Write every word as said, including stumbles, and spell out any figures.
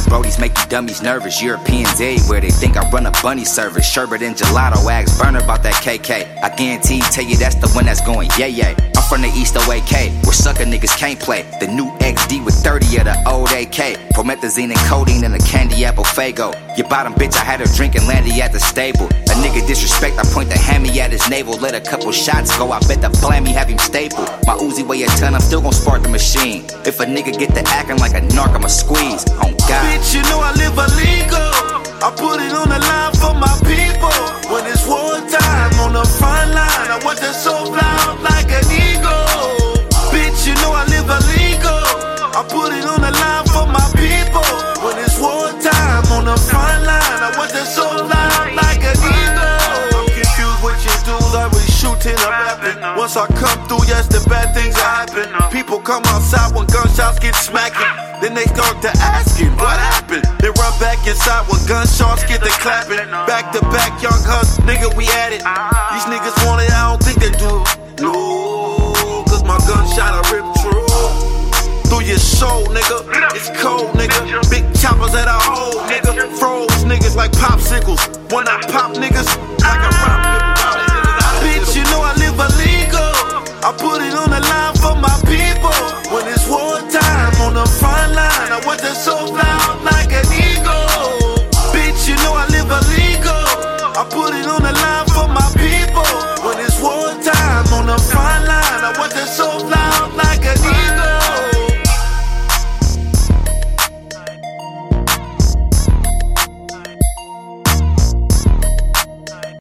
Brodies make you dummies nervous. Europeans everywhere, they think I run a bunny service. Sherbet and gelato, ask Burner about that K K. I guarantee tell you that's the one that's going yay yay. I'm from the East O A K, where sucker niggas can't play. The new X D with thirty of the old A K. Promethazine and codeine and a candy apple Fago. Your bottom bitch, I had her drinking Landy at the stable. A nigga disrespect, I point the hammy at his navel. Let a couple shots go, I bet the blammy have him staple. My Uzi weigh a ton, I'm still gon' spark the machine. If a nigga get to acting like a narc, I'ma squeeze. On God. Bitch, you know I live illegal. I put it on the line for my people. When it's wartime on the front line, I want the soul fly up like an eagle. Bitch, you know I live illegal. I put it on the line for my people. When it's wartime on the front line, I want the soul fly up like an eagle. I'm confused what you do, like we shooting a rapping. Once I come through, yes, the bad things happen. People come outside when gunshots get smacking. Then they start to asking, what happened? They run back inside when gunshots get to clapping. Back to back, young hus, nigga, we at it. These niggas want it, I don't think they do. No, cause my gunshot I rip through. Through your soul, nigga, it's cold, nigga. Big choppers at a hole, nigga. Froze niggas like popsicles. When I pop niggas, like a rock.